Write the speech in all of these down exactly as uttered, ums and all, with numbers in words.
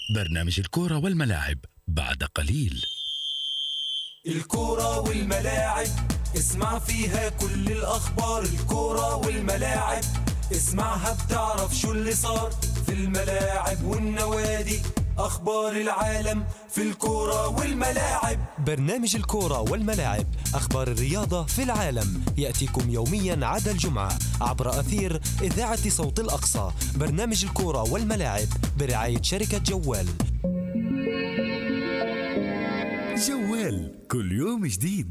برنامج الكورة والملاعب بعد قليل. الكورة والملاعب اسمع فيها كل الأخبار. الكورة والملاعب اسمعها بتعرف شو اللي صار في الملاعب والنوادي. أخبار العالم في الكورة والملاعب. برنامج الكورة والملاعب، أخبار الرياضة في العالم، يأتيكم يوميا عدا الجمعة عبر أثير إذاعة صوت الأقصى. برنامج الكورة والملاعب برعاية شركة جوال. جوال كل يوم جديد.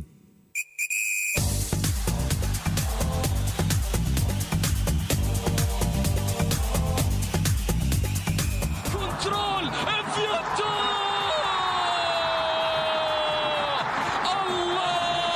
كنترول افيوتو، الله،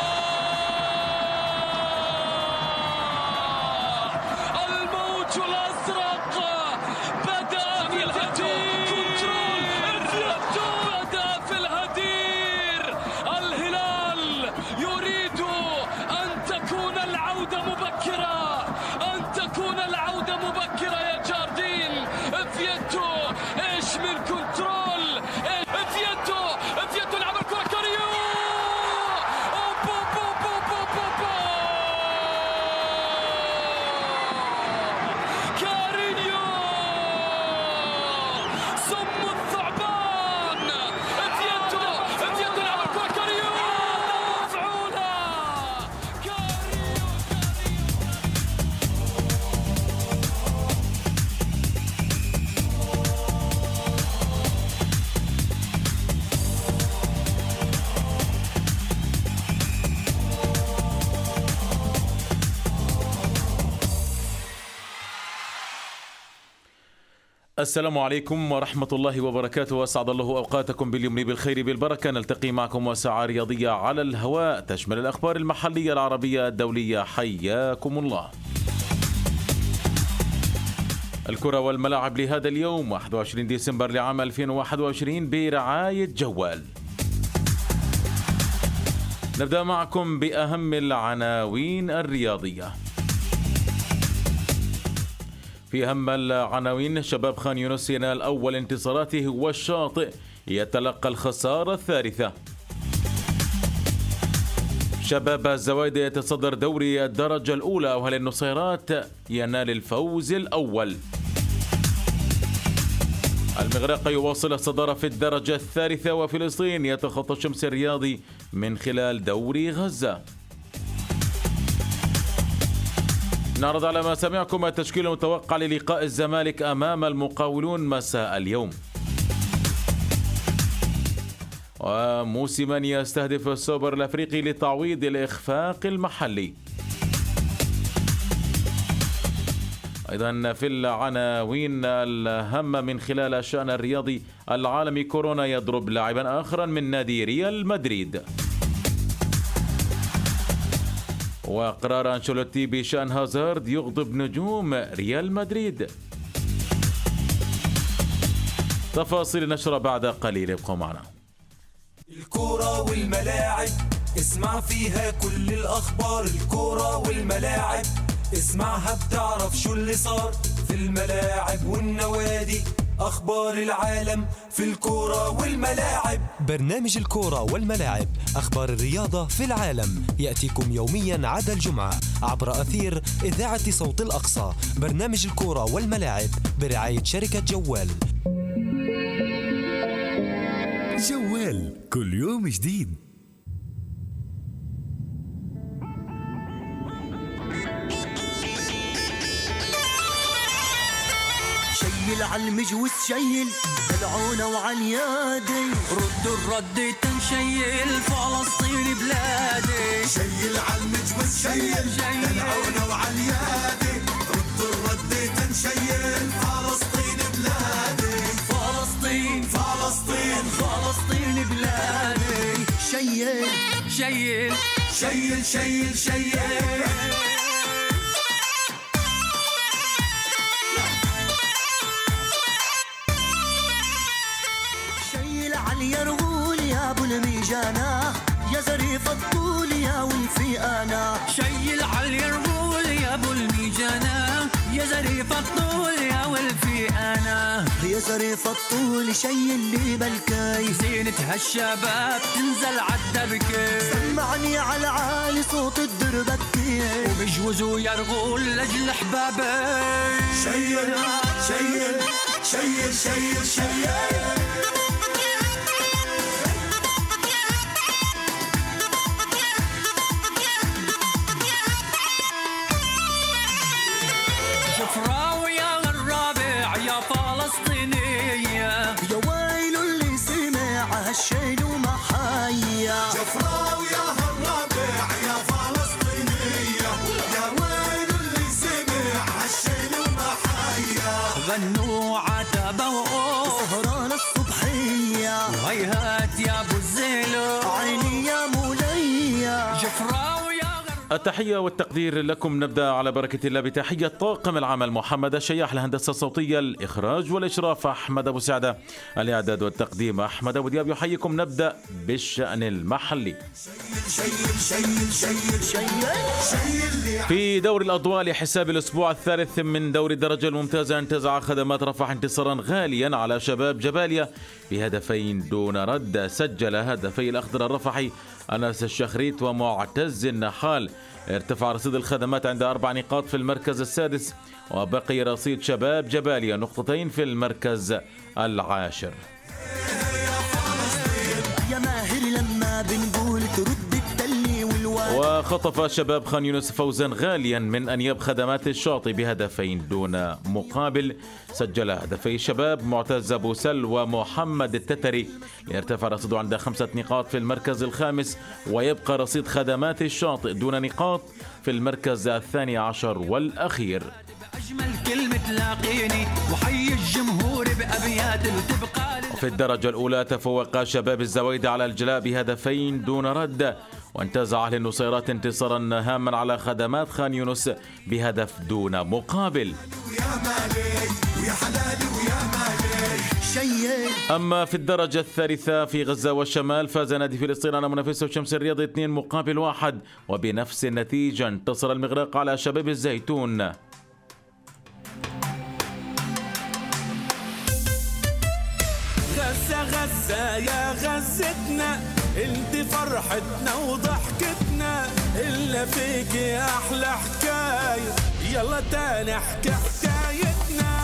الموج الازرق بدا في الهدير. كنترول افيوتو بدا في الهدير. الهلال يريد ان تكون العودة مبكرة، ان تكون العودة مبكرة يا جاردين. افيوتو ايش من كنترول، افيوتو افيوتو لعب الكرة كاريو، أوبا بو بو بو بو بو. كارينيو سم الثعبان. افيوتو افيوتو لعب الكرة كاريو، مفعولة. كاريو السلام عليكم ورحمة الله وبركاته، وأسعد الله أوقاتكم باليمن بالخير بالبركة. نلتقي معكم وساعة رياضية على الهواء تشمل الأخبار المحلية العربية الدولية. حياكم الله. الكرة والملاعب لهذا اليوم واحد وعشرين ديسمبر لعام ألفين وواحد وعشرين برعاية جوال. نبدأ معكم بأهم العناوين الرياضية. في أهم العناوين: شباب خان يونس ينال أول انتصاراته والشاطئ يتلقى الخسارة الثالثة. شباب الزوايدة يتصدر دوري الدرجة الأولى، وهل النصيرات ينال الفوز الأول. المغرق يواصل الصدارة في الدرجة الثالثة، وفلسطين يتخطى الشمس الرياضي من خلال دوري غزة. نعرض على ما سمعكم التشكيل المتوقع للقاء الزمالك أمام المقاولون مساء اليوم. وموسما يستهدف السوبر الأفريقي لتعويض الإخفاق المحلي. أيضا في العناوين الهامة من خلال الشأن الرياضي العالمي: كورونا يضرب لاعبا آخرا من نادي ريال مدريد. وقرار أنشيلوتي بشأن هازارد يغضب نجوم ريال مدريد. تفاصيل نشرة بعد قليل، ابقوا معنا. الكورة والملاعب اسمع فيها كل الأخبار. الكورة والملاعب اسمعها بتعرف شو اللي صار في الملاعب والنوادي. أخبار العالم في الكورة والملاعب. برنامج الكورة والملاعب، أخبار الرياضة في العالم، يأتيكم يوميا عدا الجمعة عبر أثير إذاعة صوت الأقصى. برنامج الكورة والملاعب برعاية شركة جوال. جوال كل يوم جديد. شيل عالمجوز، شيل العونة وعاليادي، رد الرد تنشيل فلسطين بلادي. شيل عالمجوز، شيل العونة وعاليادي، رد الرد تنشيل فلسطين بلادي. فلسطين فلسطين فلسطين بلادي. شيل شيل شيل شيل شيل اليرغول يا ابو الميجانة، يا زريف الطول يا والفيانة. شيل عاليرغول يا ابو الميجانة، يا زريف الطول يا والفيانة. يا زريف الطول شي اللي بالكاي زينة هالشباب تنزل عالدبكة سمعني على عالي صوت الدربكي وبجوزوا يرغول لجل احبابي شيل شيل شيل شيل شيل شفراوي يا الرابع يا فلسطينية يا ويل اللي سمع هالشيل وما حيا جفراوي يا الرابع يا فلسطينية يا ويل اللي سمع هالشيل وما حيا غنوا عتبة سهران الصبحية وهيهات يا ابو الزيلو عيني يا مولية جفراوي يا التحية والتقدير لكم. نبدأ على بركة الله بتحية طاقم العمل: محمد الشياح، الهندسة الصوتية، الإخراج والإشراف أحمد أبو سعدة، الإعداد والتقديم أحمد أبو دياب. يحييكم. نبدأ بالشأن المحلي. في دوري الأضواء لحساب الأسبوع الثالث من دوري الدرجة الممتازة، انتزع خدمات رفح انتصارا غاليا على شباب جباليا بهدفين دون رد. سجل هدفي الأخضر الرفحي أنس الشخريت ومعتز النحال. ارتفع رصيد الخدمات عند أربع نقاط في المركز السادس، وبقي رصيد شباب جباليا نقطتين في المركز العاشر. يا ماهر لما بنقول ترد التلي والواد. وخطف شباب خان يونس فوزا غاليا من أنياب خدمات الشاطئ بهدفين دون مقابل. سجل هدفي الشباب معتز أبو سل ومحمد التتري، ليرتفع رصيده عند خمسة نقاط في المركز الخامس، ويبقى رصيد خدمات الشاطئ دون نقاط في المركز الثاني عشر والأخير. أجمل كلمة تلاقيني وحي الجمهور بأبيات وتبقى. في الدرجة الأولى تفوق شباب الزويدة على الجلاء بهدفين دون رد، وانتزع أهل النصيرات انتصارا هاما على خدمات خان يونس بهدف دون مقابل. أما في الدرجة الثالثة في غزة والشمال، فاز نادي فلسطين على منافسه شمس الرياض اثنين مقابل واحد، وبنفس النتيجة انتصر المغرق على شباب الزيتون. غزة غزة يا غزتنا، انت فرحتنا وضحكتنا، إلا فيك يا أحلى حكاية، يلا تاني احكي حكايتنا.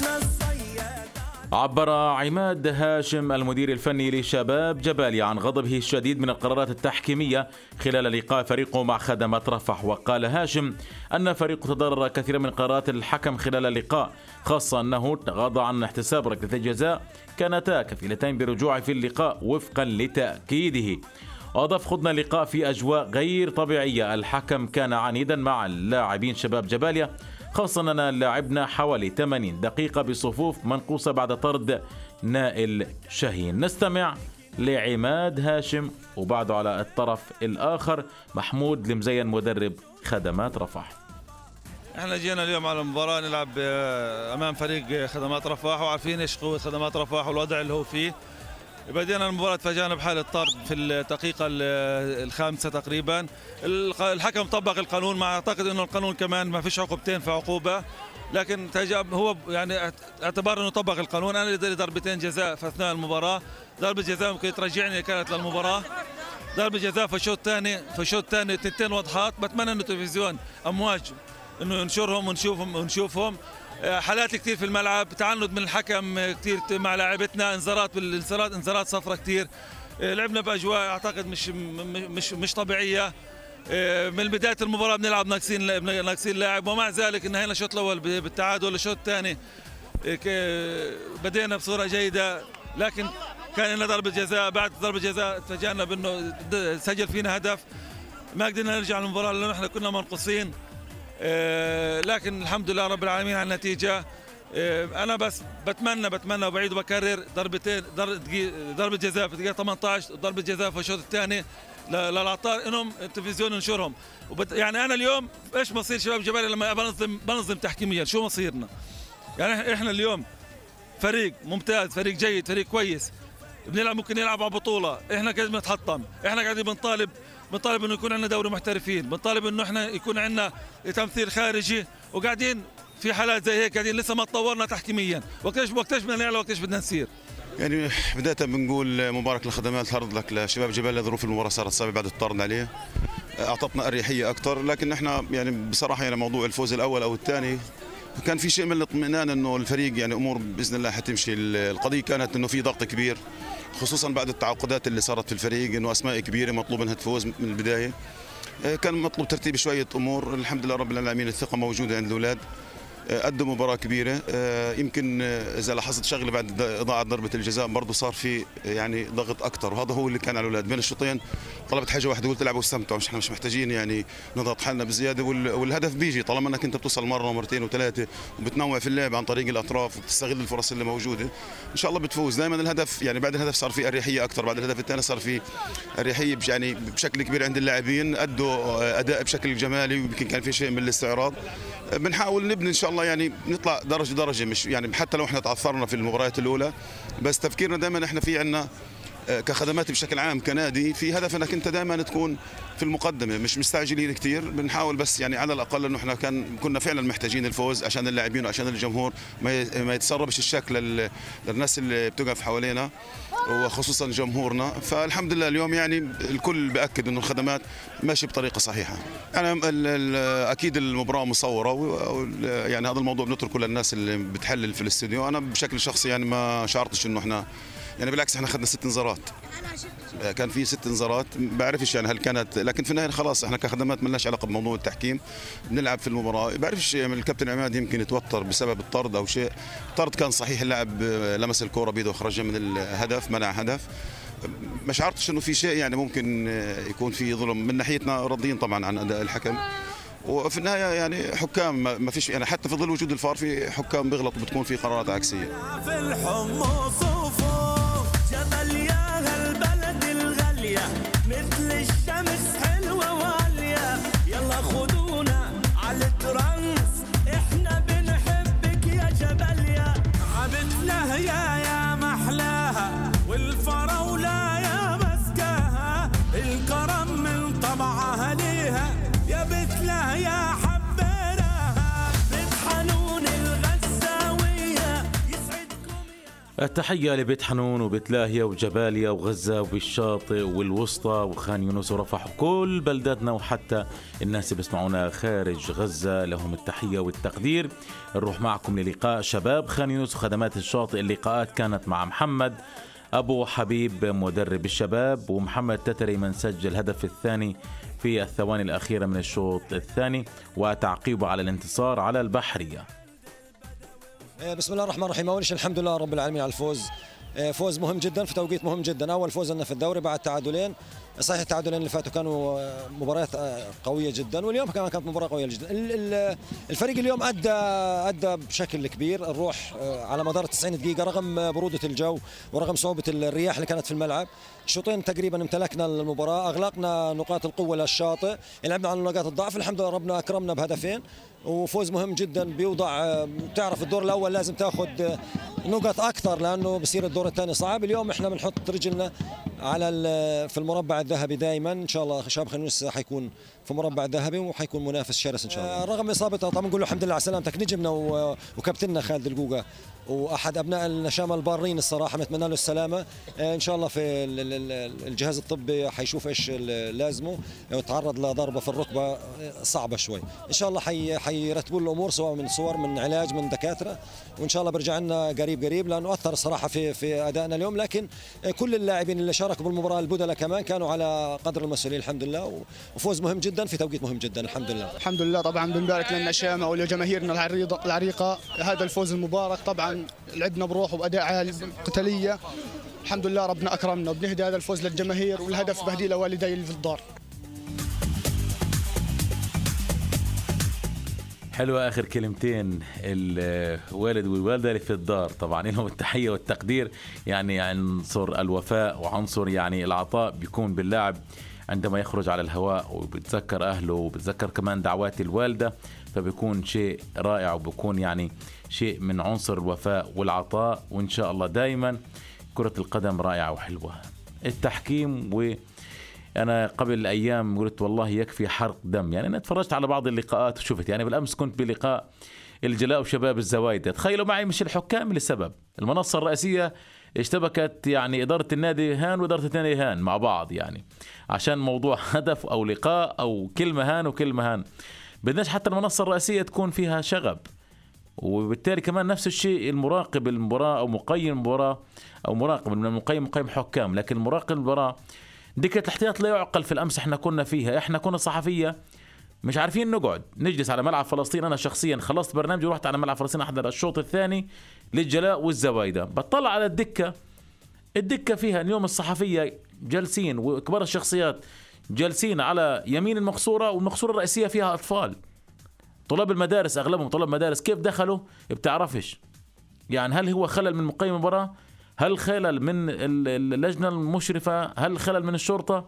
عبر عماد هاشم المدير الفني لشباب جباليا عن غضبه الشديد من القرارات التحكيمية خلال لقاء فريقه مع خدمات رفح. وقال هاشم أن فريقه تضرر كثيرا من قرارات الحكم خلال اللقاء، خاصة أنه تغاضى عن احتساب ركلتي الجزاء كانتا كفيلتين برجوعه في اللقاء وفقا لتأكيده. وأضاف: خضنا اللقاء في أجواء غير طبيعية، الحكم كان عنيدا مع اللاعبين شباب جباليا، خاصة أننا لعبنا حوالي ثمانين دقيقة بصفوف منقوصة بعد طرد نائل شاهين. نستمع لعماد هاشم، وبعده على الطرف الآخر محمود المزين مدرب خدمات رفح. احنا جينا اليوم على المباراة نلعب امام فريق خدمات رفح، وعارفين ايش قوة خدمات رفح والوضع اللي هو فيه. بدينا المباراة تفاجأنا بحالة طرد في الدقيقة الخامسة تقريبا. الحكم طبق القانون، ما اعتقد انه القانون كمان ما فيش عقوبتين في عقوبة، لكن هو يعني اعتبر انه طبق القانون. انا لي ضربتين جزاء في اثناء المباراة، ضربة جزاء ممكن ترجعني كانت للمباراة، ضربة جزاء في الشوط الثاني، في الشوط الثاني تنتين واضحات. بتمنى انه التلفزيون امواج انه ينشرهم ونشوفهم ونشوفهم حالات كثير في الملعب، تعنت من الحكم كثير مع لاعبتنا، انذارات بالانذارات انذارات صفرة كثير. لعبنا باجواء اعتقد مش مش مش طبيعيه. من بدايه المباراه بنلعب ناقصين ناقصين لاعب، ومع ذلك انهينا الشوط الاول بالتعادل. الشوط الثاني بدينا بصوره جيده، لكن كان لنا ضربه جزاء. بعد ضربه جزاء تفاجئنا بانه سجل فينا هدف، ما قدرنا نرجع للمباراه لانه احنا كنا منقصين. آه لكن الحمد لله رب العالمين على النتيجة. آه أنا بس بتمنى بتمنى وبعيد وبكرر ضربتين ضربة جزاء في الدقيقة ثمانية عشر، ضربة جزاء في الشوط الثاني للعطار، إنهم التلفزيون ينشرهم. يعني أنا اليوم إيش مصير شباب جباليا لما بنظم بنظم تحكيميا؟ شو مصيرنا؟ يعني إحنا اليوم فريق ممتاز، فريق جيد، فريق كويس، بنلعب ممكن نلعب على بطولة، إحنا قاعدين نتحطم، إحنا قاعدين بنطالب بنطالب انه يكون عندنا دوري محترفين، بنطالب انه احنا يكون عندنا تمثيل خارجي، وقاعدين في حالات زي هيك قاعدين لسه ما تطورنا تحكيميا، وقتاش وقتاش بدنا نعلى وقتاش بدنا نسير. يعني بداية بنقول مبارك لخدمات هارد لك لشباب جبال. ظروف المباراة صارت صعبة بعد الطرد عليه، اعطتنا اريحيه اكثر، لكن احنا يعني بصراحه يعني موضوع الفوز الاول او الثاني كان في شيء من الاطمئنان انه الفريق يعني امور باذن الله حتمشي. القضيه كانت انه في ضغط كبير خصوصا بعد التعاقدات اللي صارت في الفريق، انه اسماء كبيره مطلوب انها تفوز من البدايه. كان مطلوب ترتيب شويه امور، الحمد لله رب العالمين الثقه موجوده عند الاولاد، قدم مباراة كبيرة. يمكن إذا لاحظت شغلة بعد إضاعة ضربة الجزاء برضه صار في يعني ضغط أكثر، وهذا هو اللي كان على الأولاد بين الشوطين. طلبت حاجة واحدة، قلت العبوا واستمتعوا، مش احنا مش محتاجين يعني نضغط حالنا بزيادة، والهدف بيجي طالما انك انت بتوصل مرة ومرتين وثلاثة وبتنوع في اللعب عن طريق الأطراف وبتستغل الفرص اللي موجودة إن شاء الله بتفوز. دائما الهدف يعني بعد الهدف صار في أريحية أكثر، بعد الهدف الثاني صار في أريحية يعني بشكل كبير عند اللاعبين، أدوا أداء بشكل جمالي، ويمكن كان في شيء من الاستعراض. بنحاول نبني إن شاء الله يعني نطلع درجة درجة، مش يعني حتى لو احنا تعثرنا في المباريات الأولى، بس تفكيرنا دائما احنا في عنا كخدمات بشكل عام كنادي في هدف انك انت دائما تكون في المقدمه، مش مستعجلين كثير، بنحاول بس يعني على الاقل انه احنا كان كنا فعلا محتاجين الفوز عشان اللاعبين وعشان الجمهور ما ما يتسربش الشك للناس اللي بتقف حوالينا وخصوصا جمهورنا. فالحمد لله اليوم يعني الكل بأكد انه الخدمات ماشي بطريقه صحيحه. يعني اكيد المباراه مصوره، يعني هذا الموضوع بنتركه للناس اللي بتحلل في الاستوديو. انا بشكل شخصي يعني ما شعرتش انه احنا يعني بالعكس احنا اخذنا ست انذارات، كان في ست انذارات، ما بعرفش يعني هل كانت، لكن في النهايه خلاص احنا كخدمات ما لناش علاقه بموضوع التحكيم، بنلعب في المباراه. ما بعرفش يعني الكابتن عماد يمكن يتوتر بسبب الطرد او شيء، الطرد كان صحيح، اللاعب لمس الكره بيده وخرجها من الهدف، منع هدف. ما شعرتش انه في شيء يعني ممكن يكون في ظلم من ناحيتنا، راضيين طبعا عن اداء الحكم. وفي النهايه يعني حكام ما فيش يعني حتى في ظل وجود الفار في حكام بيغلطوا، بتكون في قرارات عكسيه. في الحمص وفوق جبل يا هالبلد الغاليه، مثل الشمس حلوه وعاليه، يلا خدونا على الترانس، احنا بنحبك يا جبل يا عبدنا يا يا محلاها، والفراوله يا مسكاها، الكرم من طبعها ليها، يا بتله يا حبيناها، بيت حنون الغزاويه يسعدكم. التحية لبيت حنون وبيت لاهية وجباليا وغزة وبالشاطئ والوسطى وخان يونس ورفح وكل بلداتنا، وحتى الناس اللي بيسمعونا خارج غزة لهم التحية والتقدير. نروح معكم للقاء شباب خان يونس وخدمات الشاطئ. اللقاءات كانت مع محمد أبو حبيب مدرب الشباب، ومحمد تتري من سجل الهدف الثاني في الثواني الأخيرة من الشوط الثاني، وتعقيبه على الانتصار على البحرية. بسم الله الرحمن الرحيم. أول شيء الحمد لله رب العالمين على الفوز، فوز مهم جدا في توقيت مهم جدا، أول فوز لنا في الدوري بعد تعادلين. صحيح التعادلين اللي فاتوا كانوا مباريات قوية جدا، واليوم كمان كانت مباراة قوية جدا. الفريق اليوم أدى أدى بشكل كبير، الروح على مدار تسعين دقيقة رغم برودة الجو ورغم صعوبة الرياح اللي كانت في الملعب. الشوطين تقريبا امتلكنا المباراة، أغلقنا نقاط القوة للشاطئ، لعبنا على نقاط الضعف، الحمد لله ربنا أكرمنا بهدفين، وفوز مهم جدا بيوضع. تعرف الدور الأول لازم تأخذ نقاط أكثر لأنه بصير الدور الثاني صعب. اليوم إحنا بنحط رجلنا على في المربع الذهبي دائما، ان شاء الله شباب خان يونس حيكون في مربع ذهبي وحيكون منافس شرس ان شاء الله. رغم اصابته طبعا نقول له الحمد لله على سلامتك، نجمنا وكابتننا خالد القوقه واحد ابناء النشامه البارين الصراحه، نتمنى له السلامه ان شاء الله. في الجهاز الطبي حيشوف ايش لازمه، تعرض لضربه في الركبه صعبه شوي، ان شاء الله حي حيرتبوا له الامور سواء من صور من علاج من دكاتره، وان شاء الله بيرجع لنا قريب قريب لانه اثر الصراحه في في ادائنا اليوم. لكن كل اللاعبين اللي شاركوا بالمباراه البدلاء كمان كانوا على قدر المسؤوليه الحمد لله، وفوز مهم جدا في توقيت مهم جدا الحمد لله. الحمد لله طبعا بنبارك للنشامه ولجماهيرنا العريضه العريقه هذا الفوز المبارك. طبعا لعبنا بروح وباداء عالي قتاليه، الحمد لله ربنا اكرمنا، وبنهدي هذا الفوز للجماهير، والهدف بهديه لوالدي اللي في الدار. حلوة آخر كلمتين، الوالد والوالدة اللي في الدار، طبعا لهم التحية والتقدير. يعني عنصر الوفاء وعنصر يعني العطاء بيكون باللاعب عندما يخرج على الهواء وبتذكر أهله وبتذكر كمان دعوات الوالدة، فبيكون شيء رائع وبيكون يعني شيء من عنصر الوفاء والعطاء. وإن شاء الله دائما كرة القدم رائعة وحلوة. التحكيم، و أنا قبل أيام قلت والله يكفي حرق دم، يعني أنا اتفرجت على بعض اللقاءات وشفت، يعني بالأمس كنت بلقاء الجلاء وشباب الزوايدة. تخيلوا معي مش الحكام لسبب المنصة الرئيسية اشتبكت يعني إدارة النادي هان وإدارة الثاني هان مع بعض، يعني عشان موضوع هدف أو لقاء أو كلمة هان وكلمة هان. بدناش حتى المنصة الرئيسية تكون فيها شغب. وبالتالي كمان نفس الشيء المراقب المباراة أو مقيم المباراة أو مراقب من المقيم مقيم حكام، لكن المراقب المباراة دكة الاحتياط لا يعقل. في الأمس احنا كنا فيها، احنا كنا صحفية مش عارفين نقعد نجلس على ملعب فلسطين. أنا شخصيا خلصت برنامجي ورحت على ملعب فلسطين أحضر الشوط الثاني للجلاء والزوايدة. بطلع على الدكة، الدكة فيها اليوم الصحفية جالسين وكبار الشخصيات جالسين على يمين المقصورة، والمقصورة الرئيسية فيها أطفال طلاب المدارس، أغلبهم طلاب مدارس. كيف دخلوا بتعرفش، يعني هل هو خلل من مقيم المباراة، هل خلل من اللجنة المشرفة، هل خلل من الشرطة؟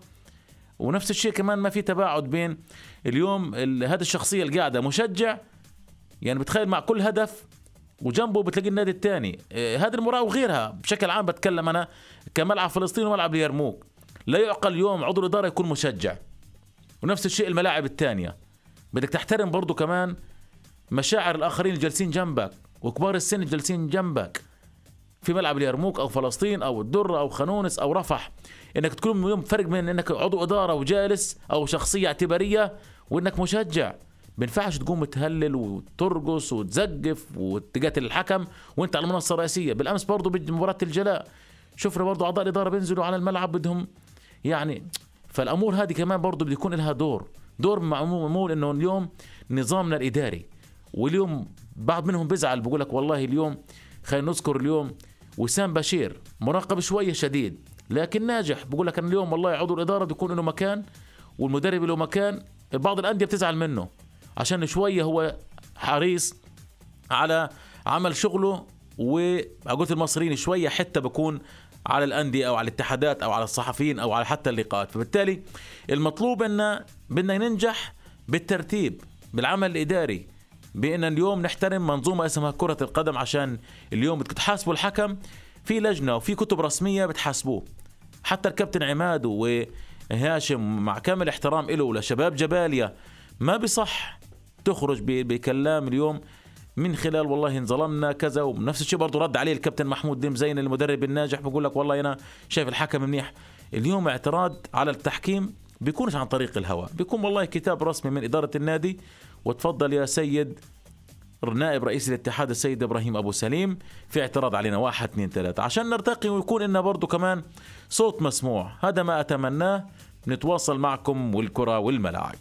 ونفس الشيء كمان ما في تباعد بين اليوم هذه الشخصية القاعدة مشجع، يعني بتخيل مع كل هدف وجنبه بتلاقي النادي الثاني. هذه المباراة وغيرها بشكل عام بتكلم أنا كملعب فلسطين وملعب اليرموك، لا يعقل اليوم عضو الإدارة يكون مشجع. ونفس الشيء الملاعب الثانية، بدك تحترم برضو كمان مشاعر الآخرين الجالسين جنبك وكبار السن الجالسين جنبك في ملعب اليرموك أو فلسطين أو الدرة أو خانونس أو رفح. إنك تكون اليوم فرق بين إنك عضو إدارة وجالس أو شخصية اعتبارية وإنك مشجع. بينفعش تقوم تهلل وترقص وتزقف وتقاتل الحكم وإنت على المنصة الرئيسية. بالأمس برضو بمباراة الجلاء شفنا برضو أعضاء الإدارة بينزلوا على الملعب بدهم يعني. فالأمور هذه كمان برضو بده يكون لها دور دور معمول إنه اليوم نظامنا الإداري. واليوم بعض منهم بيزعل بيقول لك والله اليوم خلينا نذكر اليوم وسام بشير مراقب شوية شديد لكن ناجح. بقول لك أن اليوم والله عضو الإدارة بيكون له مكان والمدرب له مكان. بعض الأندية بتزعل منه عشان شوية هو حريص على عمل شغله، وأقول المصريين شوية حتى بكون على الأندية أو على الاتحادات أو على الصحفيين أو على حتى اللقاءات. فبالتالي المطلوب أن بدنا ننجح بالترتيب بالعمل الإداري، بأن اليوم نحترم منظومة اسمها كرة القدم. عشان اليوم بدك تحاسبوا الحكم في لجنة وفي كتب رسمية بتحاسبوه. حتى الكابتن عماد وهاشم مع كامل احترام له ولشباب جباليا ما بصح تخرج بكلام اليوم من خلال والله انظلمنا كذا. ونفس الشيء برضو رد عليه الكابتن محمود ديم زين المدرب الناجح بقول لك والله أنا شايف الحكم منيح. اليوم اعتراض على التحكيم بيكونش عن طريق الهواء، بيكون والله كتاب رسمي من إدارة النادي. وتفضل يا سيد نائب رئيس الاتحاد السيد إبراهيم أبو سليم في اعتراض علينا واحد اثنين ثلاثة عشان نرتقي ويكون لنا برضو كمان صوت مسموع. هذا ما أتمناه. نتواصل معكم والكرة والملاعب.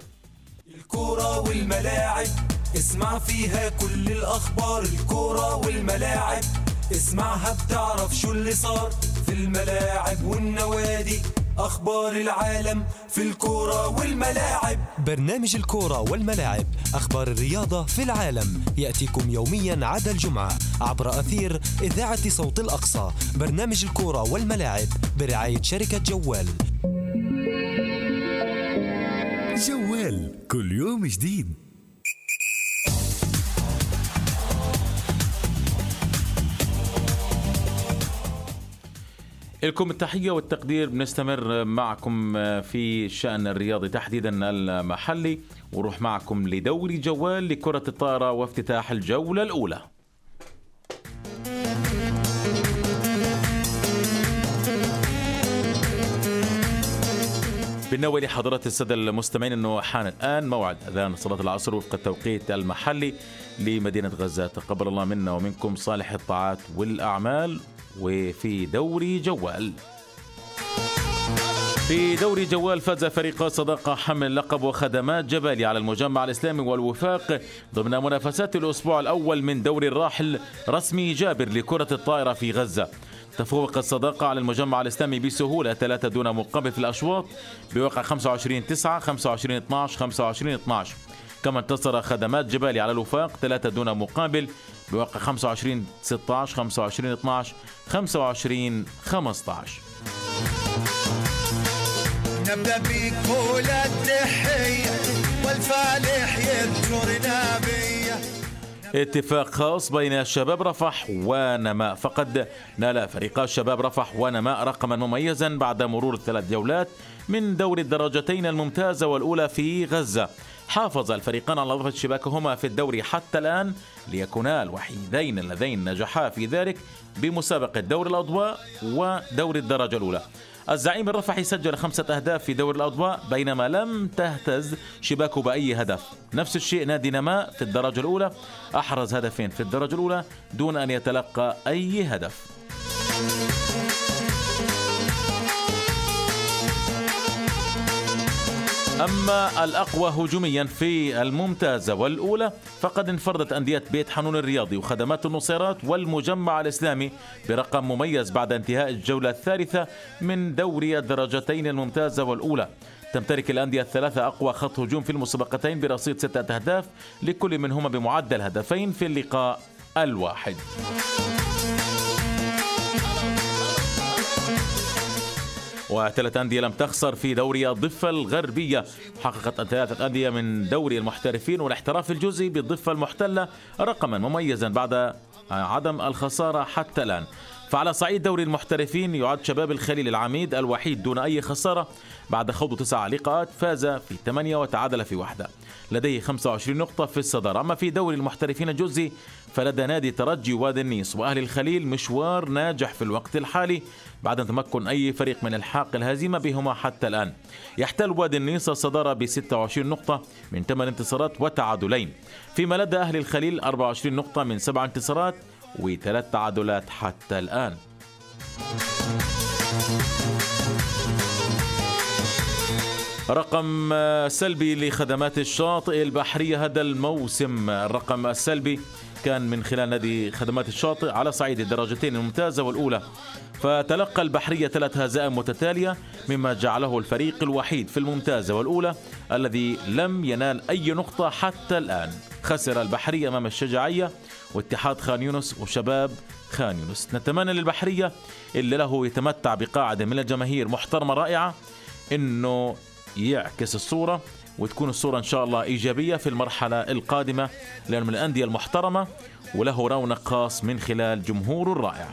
الكرة والملاعب اسمع فيها كل الأخبار. الكرة والملاعب اسمعها بتعرف شو اللي صار في الملاعب والنوادي. أخبار العالم في الكرة والملاعب. برنامج الكرة والملاعب، أخبار الرياضة في العالم، يأتيكم يوميا عدا الجمعة عبر أثير إذاعة صوت الأقصى. برنامج الكرة والملاعب برعاية شركة جوال. جوال كل يوم جديد. لكم التحية والتقدير. بنستمر معكم في الشأن الرياضي تحديدا المحلي، ونروح معكم لدوري جوال لكرة الطائرة وافتتاح الجولة الأولى. بنوي لحضرات السادة المستمعين أنه حان الآن موعد أذان صلاة العصر وفق التوقيت المحلي لمدينة غزة. تقبل الله منا ومنكم صالح الطاعات والأعمال. وفي دوري جوال في دوري جوال فاز فريق صداقة حمل لقب وخدمات جبالي على المجمع الإسلامي والوفاق ضمن منافسات الأسبوع الأول من دوري الراحل رسمي جابر لكرة الطائرة في غزة. تفوق الصداقة على المجمع الإسلامي بسهولة ثلاثة دون مقابل في الأشواط بواقع خمسة وعشرين تسعة خمسة وعشرين اثناشر خمسة وعشرين اثناشر. كما انتصر خدمات جبالي على الوفاق ثلاثة دون مقابل بواقع خمسة وعشرين ستة عشر خمسة وعشرين اثناشر خمسة وعشرين خمسة عشر. نبدأ بكل التحية والفالح يذكرنا بيه. اتفاق خاص بين شباب رفح ونماء، فقد نال فريقا شباب رفح ونماء رقما مميزا بعد مرور ثلاث جولات من دوري الدرجتين الممتازة والأولى في غزة. حافظ الفريقان على ضفة شباكهما في الدوري حتى الآن ليكونا الوحيدين اللذين نجحا في ذلك بمسابقة دوري الأضواء ودوري الدرجة الأولى. الزعيم الرفحي سجل خمسة أهداف في دوري الأضواء بينما لم تهتز شباكه بأي هدف. نفس الشيء نادي نماء في الدرجة الأولى أحرز هدفين في الدرجة الأولى دون أن يتلقى أي هدف. أما الأقوى هجوميا في الممتازة والأولى فقد انفردت أندية بيت حنون الرياضي وخدمات النصيرات والمجمع الإسلامي برقم مميز بعد انتهاء الجولة الثالثة من دوري الدرجتين الممتازة والأولى. تمتلك الأندية الثلاثة أقوى خط هجوم في المسابقتين برصيد ستة أهداف لكل منهما بمعدل هدفين في اللقاء الواحد. وثلاث أندية لم تخسر في دوري الضفة الغربية. حققت ثلاثة أندية من دوري المحترفين والاحتراف الجزئي بالضفة المحتلة رقما مميزا بعد عدم الخسارة حتى الآن. فعلى صعيد دوري المحترفين يعد شباب الخليل العميد الوحيد دون أي خسارة بعد خوض تسع لقاءات، فاز في ثمانية وتعادل في واحدة، لديه خمسة وعشرين نقطة في الصدارة. أما في دوري المحترفين الجزئي فلدى نادي ترجي وادي النيس وأهل الخليل مشوار ناجح في الوقت الحالي بعد تمكن أي فريق من الحاق الهزيمة بهما حتى الآن. يحتل وادي النيس الصدارة ب ستة وعشرين نقطة من ثمان انتصارات وتعادلين، فيما لدى أهل الخليل أربعة وعشرين نقطة من سبع انتصارات وثلاث تعادلات حتى الآن. رقم سلبي لخدمات الشاطئ البحرية هذا الموسم. الرقم السلبي كان من خلال نادي خدمات الشاطئ على صعيد الدرجتين الممتازة والأولى، فتلقى البحرية ثلاث هزائم متتالية مما جعله الفريق الوحيد في الممتازة والأولى الذي لم ينال أي نقطة حتى الآن. خسر البحرية أمام الشجاعية واتحاد خان يونس وشباب خان يونس. نتمنى للبحرية اللي له يتمتع بقاعدة من الجماهير محترمة رائعة إنه يعكس الصورة وتكون الصورة إن شاء الله إيجابية في المرحلة القادمة، لأنه من الأندية المحترمة وله رونق خاص من خلال جمهوره الرائع.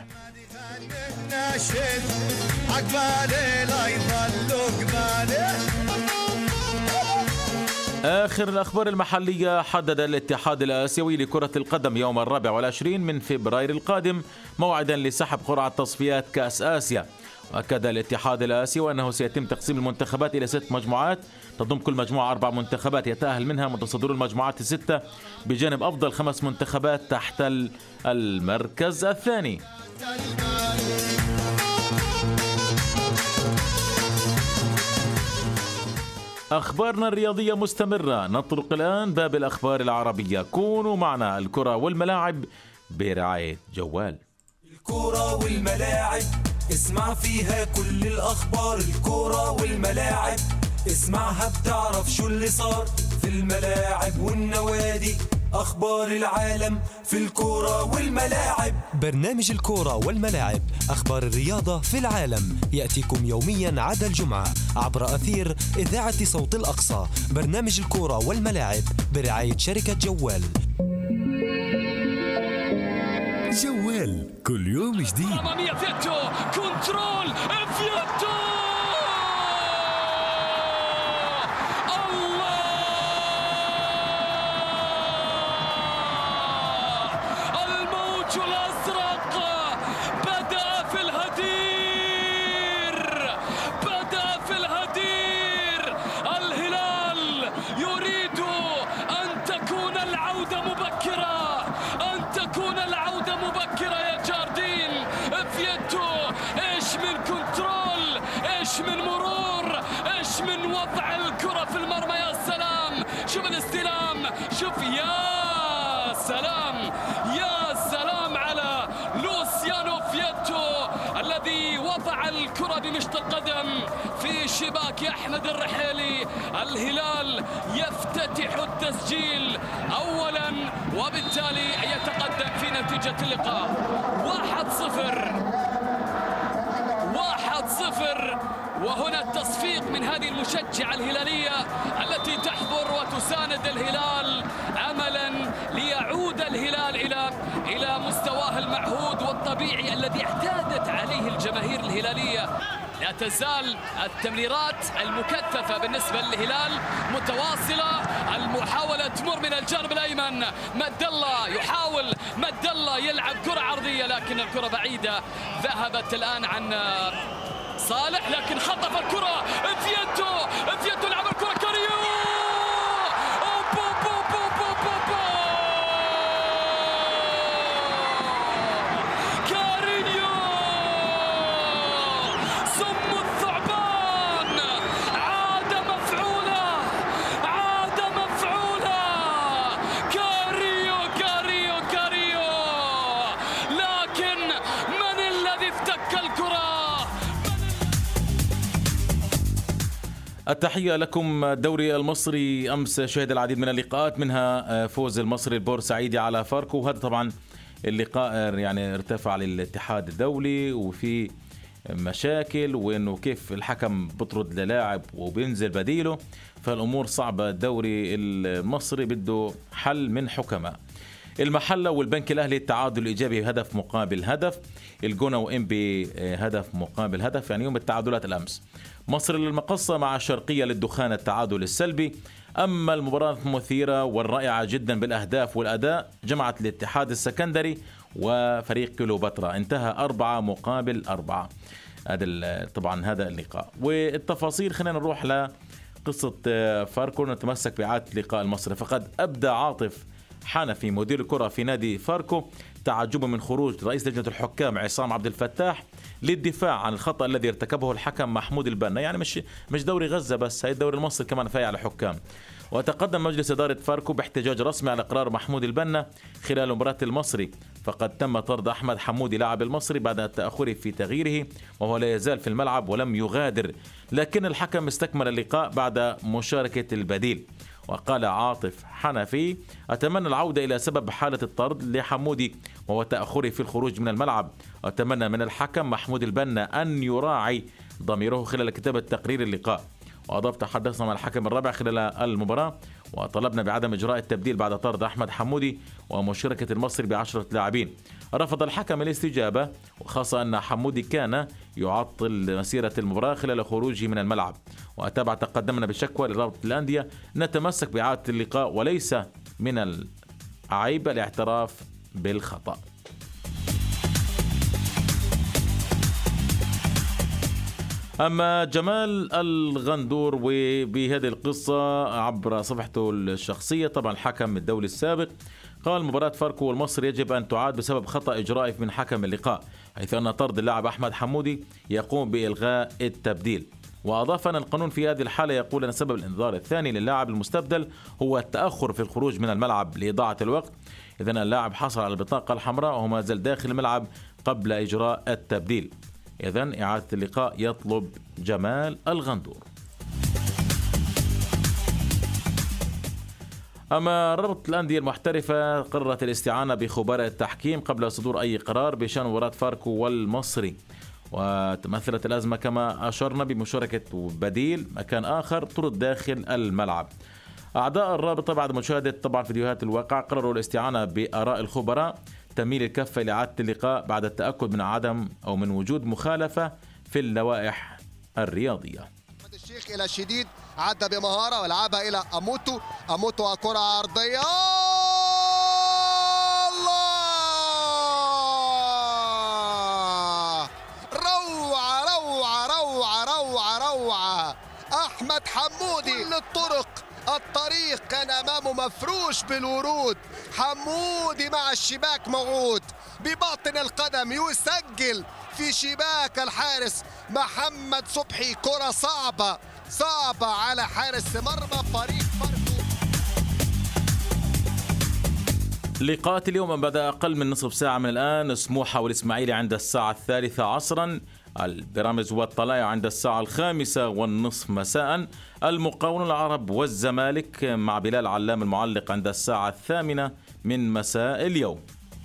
آخر الأخبار المحلية. حدد الاتحاد الآسيوي لكرة القدم يوم الرابع والعشرين من فبراير القادم موعدا لسحب قرعة تصفيات كأس آسيا. وأكد الاتحاد الآسيوي أنه سيتم تقسيم المنتخبات إلى ست مجموعات تضم كل مجموعة أربع منتخبات يتأهل منها متصدرو المجموعات الستة بجانب أفضل خمس منتخبات تحت المركز الثاني. أخبارنا الرياضية مستمرة. نطرق الآن باب الأخبار العربية. كونوا معنا. الكرة والملاعب برعاية جوال. الكرة والملاعب اسمع فيها كل الأخبار. الكرة والملاعب اسمعها بتعرف شو اللي صار في الملاعب والنوادي. أخبار العالم في الكرة والملاعب. برنامج الكرة والملاعب، أخبار الرياضة في العالم، يأتيكم يوميا عدا الجمعة عبر أثير إذاعة صوت الأقصى. برنامج الكرة والملاعب برعاية شركة جوال. جوال كل يوم جديد. أمامية فيتو، كنترول فيتو، الله، الموج الأزرق بدأ في الهدير، بدأ في الهدير. الهلال يريد أن تكون العودة مبكرة، أن تكون العودة مبكرة يا جاردين. فيتو ايش من كنترول، ايش من مرور، ايش من وضع الكرة في المرمى. يا سلام، شوف الاستلام، شوف، يا سلام يا سلام على لوسيانو فيتو الذي وضع الكرة بمشط القدم في شباك أحمد الرحيلي. الهلال يفتتح التسجيل أولا وبالتالي يتقدم في نتيجة اللقاء واحد صفر واحد صفر. وهنا التصفيق من هذه المشجعة الهلالية التي تحضر وتساند الهلال أملا ليعود يعود الهلال إلى إلى مستواه المعهود والطبيعي الذي اعتادت عليه الجماهير الهلالية. لا تزال التمريرات المكثفة بالنسبة للهلال متواصلة، المحاولة تمر من الجانب الأيمن، مد الله يحاول، مد الله يلعب كرة عرضية لكن الكرة بعيدة، ذهبت الآن عن صالح لكن خطف الكرة، افيتو افيتو لعب الكرة كاريو، التحية لكم. الدوري المصري أمس شهد العديد من اللقاءات، منها فوز المصري البورسعيدي على فاركو، وهذا طبعا اللقاء يعني ارتفع للاتحاد الدولي وفي مشاكل وإنه كيف الحكم بطرد للاعب وبينزل بديله، فالأمور صعبة. الدوري المصري بده حل من حكماء. المحلة والبنك الأهلي التعادل الإيجابي هدف مقابل هدف، الجونة وإنبي هدف مقابل هدف، يعني يوم التعادلات الأمس. مصر للمقصة مع الشرقية للدخان التعادل السلبي. أما المباراة المثيرة والرائعة جدا بالأهداف والأداء جمعت الاتحاد السكندري وفريق كيلوباترا، انتهى أربعة مقابل أربعة. هذا طبعا هذا اللقاء والتفاصيل. خلينا نروح لقصة فاركو، نتمسك بإعادة لقاء المصري. فقد أبدى عاطف حنفي مدير الكرة في نادي فاركو تعجبا من خروج رئيس لجنة الحكام عصام عبد الفتاح للدفاع عن الخطأ الذي ارتكبه الحكم محمود البنا. يعني مش مش دوري غزة بس، هاي الدوري المصري كمان فايع على حكام. وتقدم مجلس إدارة فاركو باحتجاج رسمي على قرار محمود البنا خلال مباراة المصري، فقد تم طرد أحمد حمودي لاعب المصري بعد التأخر في تغييره، وهو لا يزال في الملعب ولم يغادر، لكن الحكم استكمل اللقاء بعد مشاركة البديل. وقال عاطف حنفي: أتمنى العودة إلى سبب حالة الطرد لحمودي وهو تأخره في الخروج من الملعب، وأتمنى من الحكم محمود البنا أن يراعي ضميره خلال كتابة تقرير اللقاء. وأضاف: تحدثنا مع الحكم الرابع خلال المباراة وطلبنا بعدم إجراء التبديل بعد طرد أحمد حمودي ومشاركة المصري بعشرة لاعبين. رفض الحكم الاستجابة، وخاصة أن حمودي كان يعطل مسيرة المباراة خلال خروجه من الملعب. وأتابع تقدمنا بشكوى لرابطة الأندية، نتمسك بإعادة اللقاء وليس من العيب الاعتراف بالخطأ. أما جمال الغندور وبهذه القصة عبر صفحته الشخصية، طبعا الحكم الدولي السابق، قال: مباراة فاركو والمصر يجب أن تعاد بسبب خطأ إجرائي من حكم اللقاء، حيث أن طرد اللاعب أحمد حمودي يقوم بإلغاء التبديل. وأضاف أن القانون في هذه الحالة يقول أن سبب الإنذار الثاني للاعب المستبدل هو التأخر في الخروج من الملعب لإضاعة الوقت. إذن اللاعب حصل على البطاقة الحمراء وهو ما زال داخل الملعب قبل إجراء التبديل. إذن إعادة اللقاء يطلب جمال الغندور. أما رابطة الأندية المحترفة قررت الاستعانة بخبراء التحكيم قبل صدور أي قرار بشأن مباراة فاركو والمصري، وتمثلت الأزمة كما أشرنا بمشاركة بديل مكان آخر طرد داخل الملعب. أعضاء الرابطة بعد مشاهدة طبعا فيديوهات الواقع قرروا الاستعانة بآراء الخبراء تميل الكفة لإعادة اللقاء بعد التأكد من عدم أو من وجود مخالفة في اللوائح الرياضية. الشيخ إلى شديد عدى بمهارة ولعبها إلى أموتو، أموتو كرة عرضية، الله، روعة روعة روعة روعة روعة. أحمد حمودي كل الطرق الطريق كان أمامه مفروش بالورود. حمودي مع الشباك موعود بباطن القدم يسجل في شباك الحارس محمد صبحي. كرة صعبة صعبة على حارس مرمى فريق فاركو. لقاءات اليوم بعد أقل من نصف ساعة من الآن: سموحة والإسماعيلي عند الساعة الثالثة عصرا، البيراميدز والطلائع عند الساعة الخامسة والنصف مساء، المقاولون العرب والزمالك مع بلال علام المعلق عند الساعة الثامنة من مساء اليوم.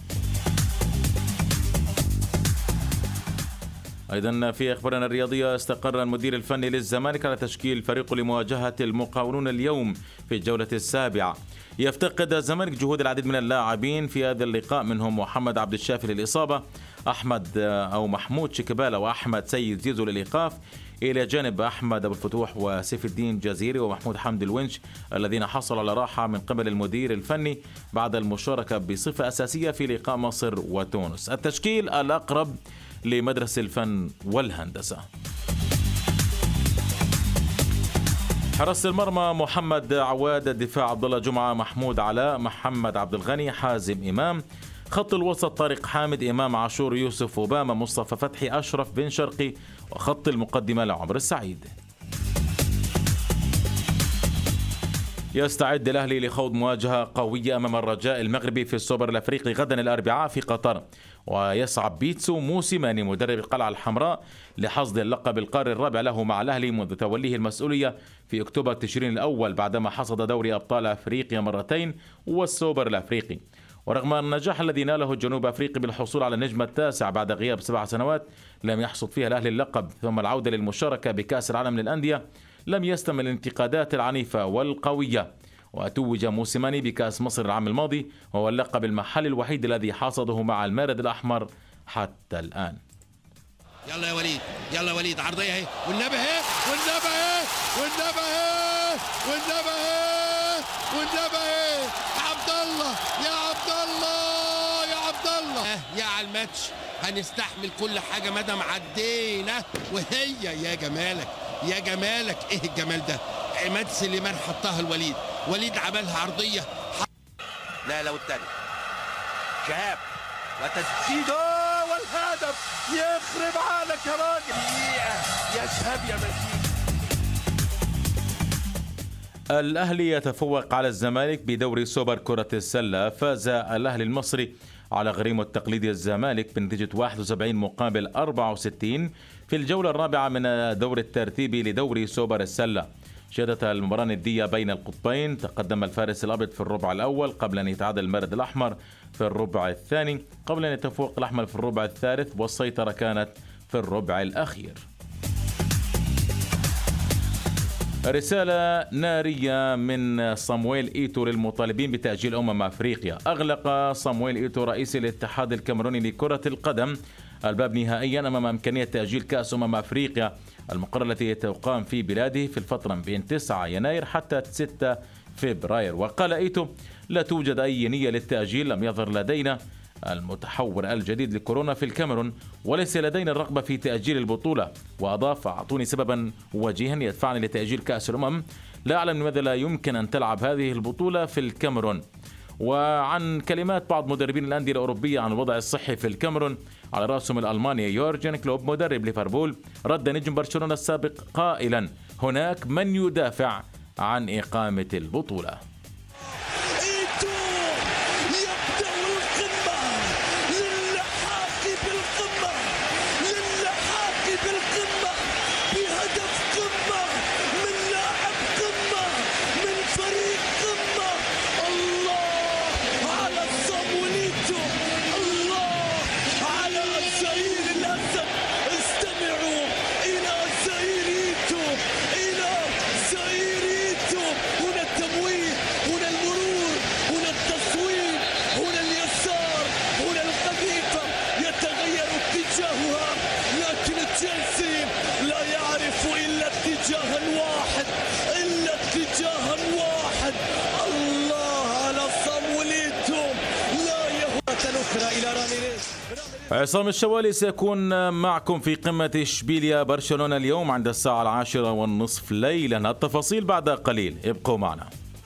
أيضا في أخبارنا الرياضية: استقر المدير الفني للزمالك على تشكيل فريقه لمواجهة المقاولون اليوم في الجولة السابعة. يفتقد الزمالك جهود العديد من اللاعبين في هذا اللقاء، منهم محمد عبد الشافي للإصابة، أحمد أو محمود شيكابالا وأحمد سيد زيزو للإيقاف، إلى جانب أحمد أبو الفتوح وسيف الدين جزيري ومحمود حمد الونش الذين حصلوا على راحة من قبل المدير الفني بعد المشاركة بصفة أساسية في لقاء مصر وتونس. التشكيل الأقرب لمدرسة الفن والهندسة: حراسة المرمى محمد عواد، الدفاع عبد الله جمعة، محمود علاء، محمد عبد الغني، حازم إمام. خط الوسط طارق حامد، إمام عاشور، يوسف أوباما، مصطفى فتحي، أشرف بن شرقي. وخط المقدمة لعمر السعيد. يستعد الأهلي لخوض مواجهة قوية أمام الرجاء المغربي في السوبر الأفريقي غدا الأربعاء في قطر، ويسعى بيتسو موسيماني مدرب القلعة الحمراء لحصد اللقب القاري الرابع له مع الأهلي منذ توليه المسؤولية في أكتوبر تشرين الأول، بعدما حصد دوري أبطال أفريقيا مرتين والسوبر الأفريقي. ورغم النجاح الذي ناله الجنوب أفريقي بالحصول على النجم التاسع بعد غياب سبع سنوات لم يحصد فيها الأهلي اللقب، ثم العودة للمشاركة بكأس العالم للأندية، لم يستمر الانتقادات العنيفة والقوية، وتوج موسيماني بكأس مصر العام الماضي، وهو اللقب المحلي الوحيد الذي حصده مع المارد الأحمر حتى الآن. يلا يا وليد، يلا يا وليد، عرضية اهي، والنبي اهي، والنبي اهي، والنبي اهي، والنبي اهي، والنبي اهي، عبد الله، يا عبد الله، يا عبد الله. يا على الماتش، هنستحمل كل حاجة مدام عدينا، وهي يا جمالك، يا جمالك، ايه الجمال ده؟ عماد سليمان حطها الوليد، وليد عملها عرضية. لا لو التاني شهاب وتسديده والهدف، يخرب عقلك يا راجل، يا شهاب يا مسيح. الأهلي يتفوق على الزمالك بدوري سوبر كرة السلة. فاز الأهلي المصري على غريمه التقليدي الزمالك بنتيجة واحد وسبعين مقابل أربعة وستين في الجولة الرابعة من الدور الترتيبي لدوري سوبر السلة. شهدت المباراة الندية بين القطبين، تقدم الفارس الأبيض في الربع الأول قبل أن يتعادل المارد الأحمر في الربع الثاني، قبل أن يتفوق الأحمر في الربع الثالث، والسيطرة كانت في الربع الأخير. رسالة نارية من صامويل إيتو للمطالبين بتأجيل أمم أفريقيا. أغلق صامويل إيتو رئيس الاتحاد الكاميروني لكرة القدم الباب نهائيا أمام إمكانية تأجيل كأس أمم أفريقيا المقررة التي تقام في بلاده في الفترة بين تسعة يناير حتى ستة فبراير. وقال إيتو: لا توجد أي نية للتأجيل، لم يظهر لدينا المتحور الجديد لكورونا في الكاميرون، وليس لدينا الرغبة في تأجيل البطولة. وأضاف: أعطوني سببا وجيها يدفعني لتأجيل كأس الأمم، لا أعلم لماذا لا يمكن أن تلعب هذه البطولة في الكاميرون. وعن كلمات بعض مدربين الأندية الأوروبية عن الوضع الصحي في الكاميرون، على رأسهم الألماني يورجن كلوب مدرب ليفربول، رد نجم برشلونة السابق قائلا: هناك من يدافع عن إقامة البطولة. عصام الشوالي سيكون معكم في قمة إشبيليا برشلونة اليوم عند الساعة العاشرة والنصف ليلا. التفاصيل بعد قليل، ابقوا معنا.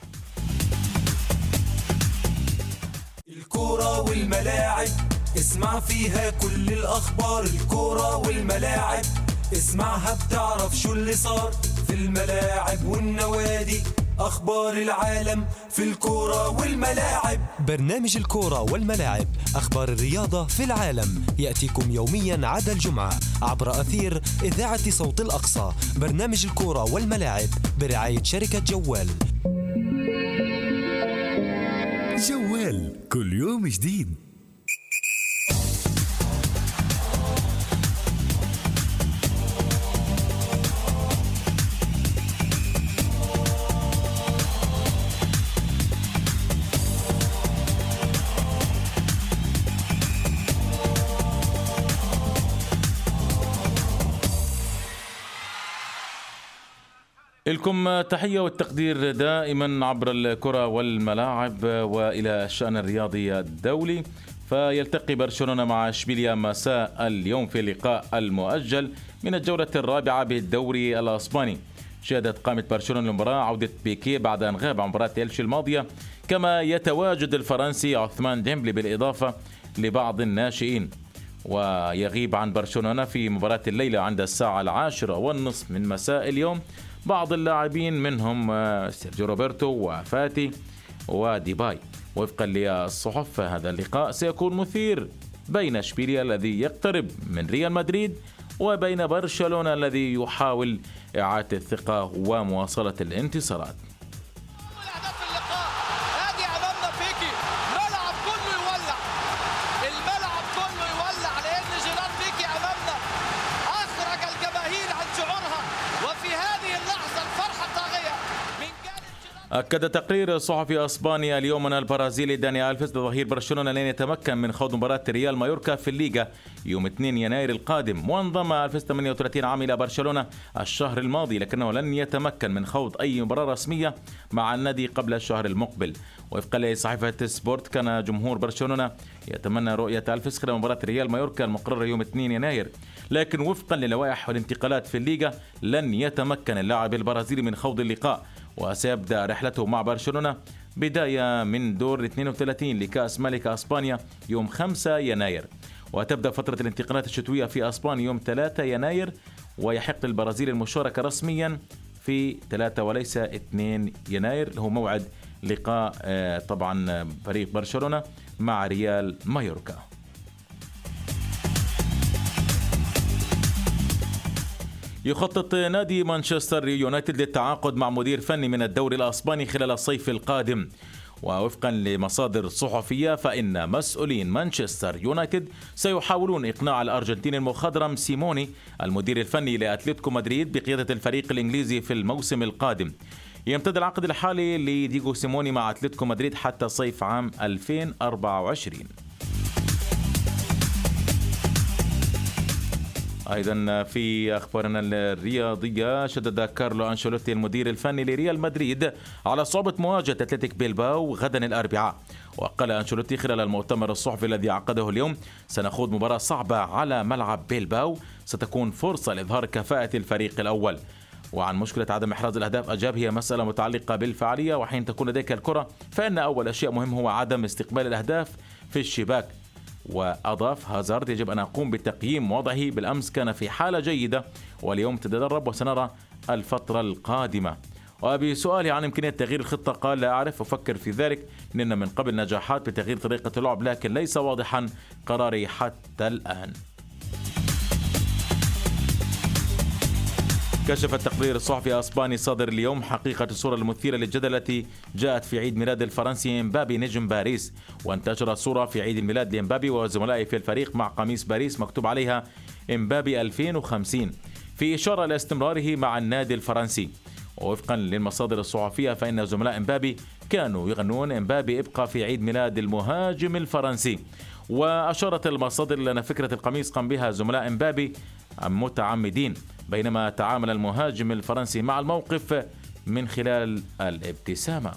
الكرة والملاعب اسمع فيها كل الأخبار، الكرة والملاعب اسمعها بتعرف شو اللي صار في الملاعب والنوادي، أخبار العالم في الكرة والملاعب. برنامج الكرة والملاعب، أخبار الرياضة في العالم، يأتيكم يوميا عدا الجمعة عبر أثير إذاعة صوت الأقصى. برنامج الكرة والملاعب برعاية شركة جوال. جوال كل يوم جديد. لكم تحية والتقدير دائما عبر الكرة والملاعب. وإلى الشأن الرياضي الدولي، فيلتقي برشلونة مع إشبيليا مساء اليوم في اللقاء المؤجل من الجولة الرابعة بالدوري الأسباني. شهدت قائمة برشلونة المباراة عودة بيكي بعد أن غاب عن مباراة إلشي الماضية، كما يتواجد الفرنسي عثمان ديمبلي بالإضافة لبعض الناشئين. ويغيب عن برشلونة في مباراة الليلة عند الساعة العاشرة والنصف من مساء اليوم بعض اللاعبين منهم سيرجيو روبرتو وفاتي وديباي. وفقا للصحف هذا اللقاء سيكون مثير بين إشبيليا الذي يقترب من ريال مدريد وبين برشلونة الذي يحاول إعادة الثقة ومواصلة الانتصارات. أكد تقرير صحفي أسبانيا اليوم أن البرازيلي داني ألفيس ظهير برشلونة لن يتمكن من خوض مباراة ريال مايوركا في الليغا يوم اثنين يناير القادم. وانضم ألفيس ثمانية وثلاثين عام إلى برشلونة الشهر الماضي، لكنه لن يتمكن من خوض أي مباراة رسمية مع النادي قبل الشهر المقبل. وفقا لصحيفة سبورت كان جمهور برشلونة يتمنى رؤية ألفيس خلال مباراة ريال مايوركا المقررة يوم اثنين يناير، لكن وفقا للوائح والانتقالات في الليغا لن يتمكن اللاعب البرازيلي من خوض اللقاء، وسيبدأ رحلته مع برشلونة بداية من دور اثنين وثلاثين لكأس ملك أسبانيا يوم خمسة يناير. وتبدأ فترة الانتقالات الشتوية في أسبانيا يوم ثلاثة يناير، ويحق للبرازيل المشاركة رسميا في ثلاثة وليس اثنين يناير، هو موعد لقاء طبعا فريق برشلونة مع ريال مايوركا. يخطط نادي مانشستر يونايتد للتعاقد مع مدير فني من الدوري الأسباني خلال الصيف القادم. ووفقا لمصادر صحفية فإن مسؤولين مانشستر يونايتد سيحاولون إقناع الأرجنتيني المخضرم سيموني المدير الفني لأتلتيكو مدريد بقيادة الفريق الإنجليزي في الموسم القادم. يمتد العقد الحالي لديغو سيموني مع أتلتيكو مدريد حتى صيف عام ألفين وأربعة وعشرين. أيضا في أخبارنا الرياضية، شدد كارلو أنشيلوتي المدير الفني لريال مدريد على صعوبة مواجهة أتلتيك بيلباو غدا الأربعاء. وقال أنشيلوتي خلال المؤتمر الصحفي الذي عقده اليوم: سنخوض مباراة صعبة على ملعب بيلباو، ستكون فرصة لإظهار كفاءة الفريق الأول. وعن مشكلة عدم إحراز الأهداف أجاب: هي مسألة متعلقة بالفعالية، وحين تكون لديك الكرة فإن أول شيء مهم هو عدم استقبال الأهداف في الشباك. وأضاف: هازارد يجب أن أقوم بتقييم وضعه، بالأمس كان في حالة جيدة واليوم تتدرب وسنرى الفترة القادمة. وبسؤاله عن إمكانية تغيير الخطة قال: لا أعرف، أفكر في ذلك، إننا من قبل نجاحات بتغيير طريقة اللعب لكن ليس واضحا قراري حتى الآن. كشف التقرير الصحفي الاسباني صادر اليوم حقيقة الصورة المثيرة للجدل التي جاءت في عيد ميلاد الفرنسي إمبابي نجم باريس. وانتشرت صورة في عيد الميلاد لإمبابي وزملائه في الفريق مع قميص باريس مكتوب عليها إمبابي ألفين وخمسين، في إشارة لاستمراره مع النادي الفرنسي. ووفقا للمصادر الصحفية فإن زملاء إمبابي كانوا يغنون إمبابي ابقى في عيد ميلاد المهاجم الفرنسي. وأشارت المصادر لأن فكرة القميص قام بها زملاء إمبابي متعمدين، بينما تعامل المهاجم الفرنسي مع الموقف من خلال الابتسامة.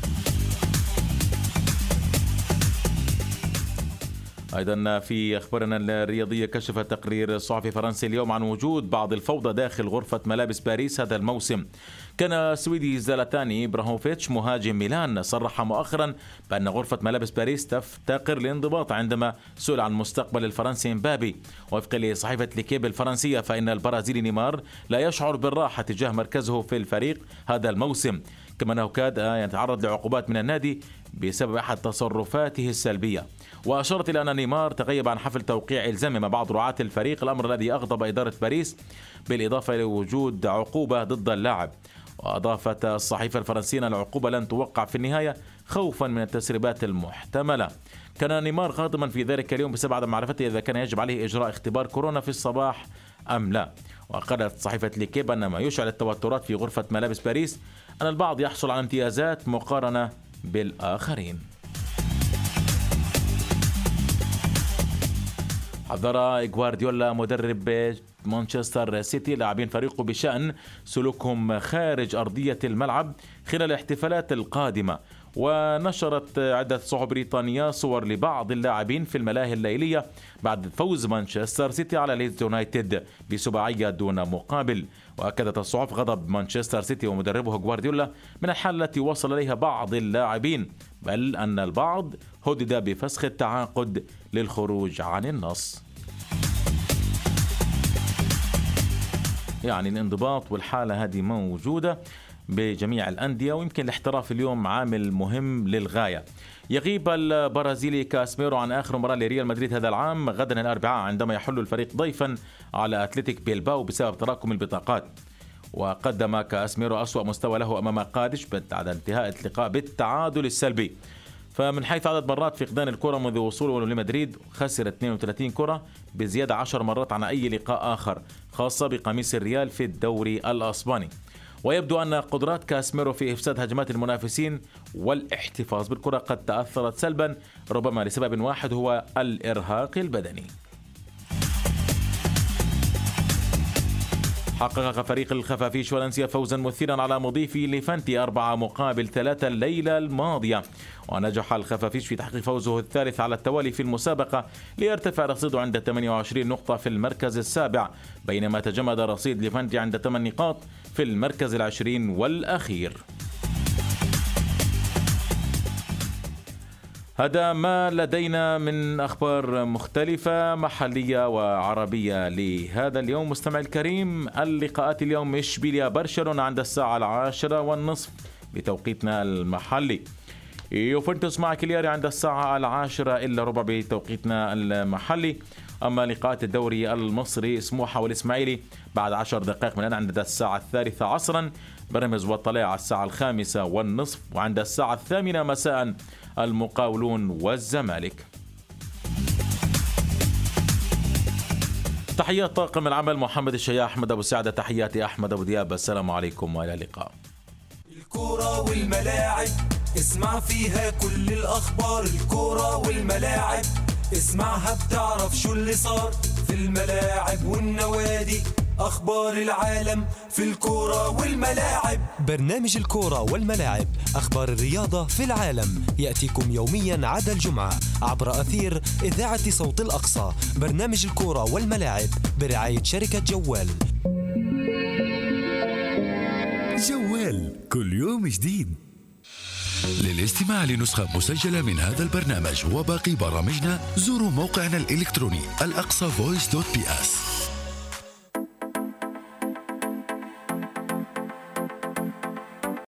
أيضا في أخبارنا الرياضية، كشف تقرير صحفي فرنسي اليوم عن وجود بعض الفوضى داخل غرفة ملابس باريس هذا الموسم. كان السويدي زلاتان إبراهيموفيتش مهاجم ميلان صرح مؤخرا بأن غرفة ملابس باريس تفتقر لانضباط عندما سئل عن مستقبل الفرنسي إمبابي. وفقا لصحيفة ليكيب الفرنسية فإن البرازيلي نيمار لا يشعر بالراحة تجاه مركزه في الفريق هذا الموسم، كما أنه كاد يتعرض لعقوبات من النادي بسبب أحد تصرفاته السلبية. وأشارت إلى أن نيمار تغيب عن حفل توقيع إلزامي مع بعض رعاة الفريق، الأمر الذي أغضب إدارة باريس بالإضافة إلى وجود عقوبة ضد اللاعب. وأضافت الصحيفة الفرنسية أن العقوبة لن توقع في النهاية خوفا من التسريبات المحتملة. كان نيمار غاضبا في ذلك اليوم بسبب عدم معرفته إذا كان يجب عليه إجراء اختبار كورونا في الصباح أم لا. وقالت صحيفة ليكيب أن ما يشعل التوترات في غرفة ملابس باريس أن البعض يحصل على امتيازات مقارنة بالآخرين. حذر غوارديولا مدرب مانشستر سيتي لاعبين فريقه بشأن سلوكهم خارج أرضية الملعب خلال الاحتفالات القادمة. ونشرت عدة صحف بريطانية صور لبعض اللاعبين في الملاهي الليلية بعد فوز مانشستر سيتي على ليدز يونايتد بسباعية دون مقابل. وأكدت الصحف غضب مانشستر سيتي ومدربه غوارديولا من الحالة التي وصل إليها بعض اللاعبين، بل أن البعض هدد بفسخ التعاقد للخروج عن النص. يعني الانضباط والحالة هذه موجودة بجميع الأندية، ويمكن الاحتراف اليوم عامل مهم للغاية. يغيب البرازيلي كاسميرو عن آخر مباراة لريال مدريد هذا العام غدا الأربعاء عندما يحل الفريق ضيفا على أتلتيك بيلباو بسبب تراكم البطاقات. وقدم كاسميرو أسوأ مستوى له أمام قادش بعد انتهاء اللقاء بالتعادل السلبي. فمن حيث عدد مرات فقدان الكرة منذ وصوله لمدريد خسر اثنين وثلاثين كرة بزيادة عشر مرات عن أي لقاء آخر، خاصة بقميص الريال في الدوري الأسباني. ويبدو أن قدرات كاسميرو في إفساد هجمات المنافسين والاحتفاظ بالكرة قد تأثرت سلبا، ربما لسبب واحد هو الإرهاق البدني. حقق فريق الخفافيش والأنسية فوزا مثيرا على مضيفي ليفانتي أربعة مقابل ثلاثة الليلة الماضية. ونجح الخفافيش في تحقيق فوزه الثالث على التوالي في المسابقة ليرتفع رصيده عند ثمانية وعشرين نقطة في المركز السابع، بينما تجمد رصيد ليفانتي عند ثمان نقاط في المركز العشرين والأخير. هذا ما لدينا من أخبار مختلفة محلية وعربية لهذا اليوم. مستمع الكريم، اللقاءات اليوم: إشبيليا برشلونة عند الساعة العاشرة والنصف بتوقيتنا المحلي، يوفنتوس مع كلياري عند الساعة العاشرة إلا ربع بتوقيتنا المحلي. أما لقاءات الدوري المصري: سموحة والإسماعيلي بعد عشر دقائق من الآن عند الساعة الثالثة عصرا، بيراميدز والطلائع على الساعة الخامسة والنصف، وعند الساعة الثامنة مساء المقاولون والزمالك. تحيات طاقم العمل محمد الشياح، أحمد أبو سعدة، تحياتي أحمد أبو دياب، السلام عليكم وإلى اللقاء. الكرة والملاعب اسمع فيها كل الأخبار، الكرة والملاعب اسمعها بتعرف شو اللي صار في الملاعب والنوادي، أخبار العالم في الكرة والملاعب. برنامج الكرة والملاعب، أخبار الرياضة في العالم، يأتيكم يوميا عدا الجمعة عبر أثير إذاعة صوت الأقصى. برنامج الكرة والملاعب برعاية شركة جوال. جوال كل يوم جديد. للاستماع لنسخة مسجلة من هذا البرنامج وباقي برامجنا زوروا موقعنا الإلكتروني الأقصى فويس دوت بي اس.